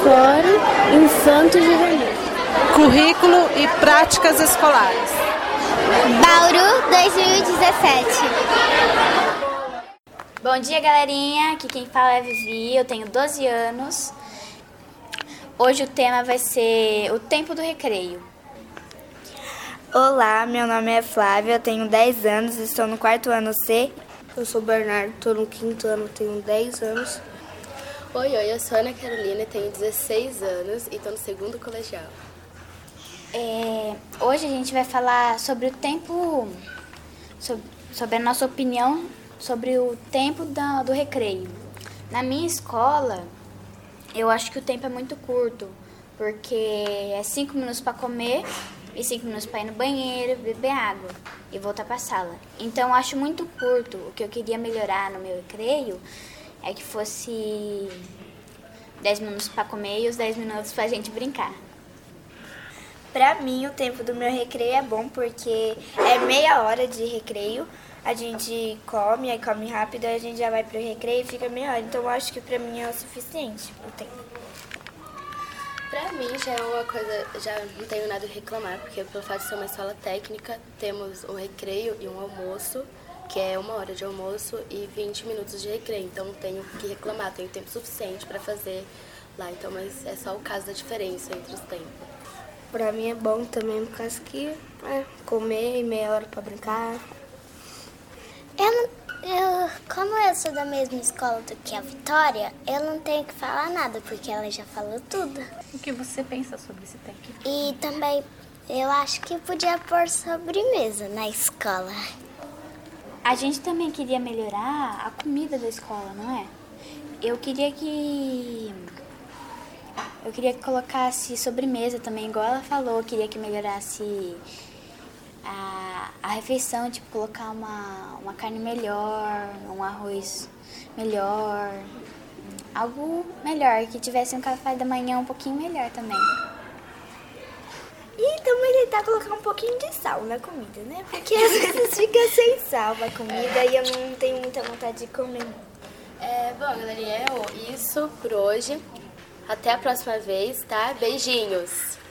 Folclore Infanto-Juvenil. Currículo e práticas escolares. Bauru 2017. Bom dia, galerinha. Aqui quem fala é a Vivi, eu tenho 12 anos. Hoje o tema vai ser o tempo do recreio. Olá, meu nome é Flávia, eu tenho 10 anos, estou no 4º ano C. Eu sou o Bernardo, estou no 5º ano, tenho 10 anos. Oi, eu sou a Ana Carolina, tenho 16 anos e estou no 2º colegial. Hoje a gente vai falar sobre o tempo, sobre a nossa opinião sobre o tempo do recreio. Na minha escola, eu acho que o tempo é muito curto, porque é 5 minutos para comer e 5 minutos para ir no banheiro, beber água e voltar para a sala. Então, eu acho muito curto. O que eu queria melhorar no meu recreio é que fosse 10 minutos para comer e os 10 minutos para a gente brincar. Para mim, o tempo do meu recreio é bom porque é meia hora de recreio. A gente come, aí come rápido, aí a gente já vai pro recreio e fica meia hora. Então, eu acho que para mim é o suficiente o tempo. Pra mim já é uma coisa, já não tenho nada a reclamar, porque pelo fato de ser uma escola técnica, temos um recreio e um almoço, que é 1 hora de almoço e 20 minutos de recreio. Então não tenho o que reclamar, tenho tempo suficiente para fazer lá. Então, mas é só o caso da diferença entre os tempos. Pra mim é bom também, por causa que comer e meia hora para brincar. Como eu sou da mesma escola do que a Vitória, eu não tenho que falar nada, porque ela já falou tudo. O que você pensa sobre esse tempo? E também, eu acho que podia pôr sobremesa na escola. A gente também queria melhorar a comida da escola, não é? Eu queria que colocasse sobremesa também, igual ela falou. Eu queria que melhorasse a refeição, tipo, colocar uma carne melhor, um arroz melhor, algo melhor, que tivesse um café da manhã um pouquinho melhor também. E também tentar colocar um pouquinho de sal na comida, né? Porque às vezes fica sem sal a comida e eu não tenho muita vontade de comer. Bom, galerinha, é isso por hoje. Até a próxima vez, tá? Beijinhos!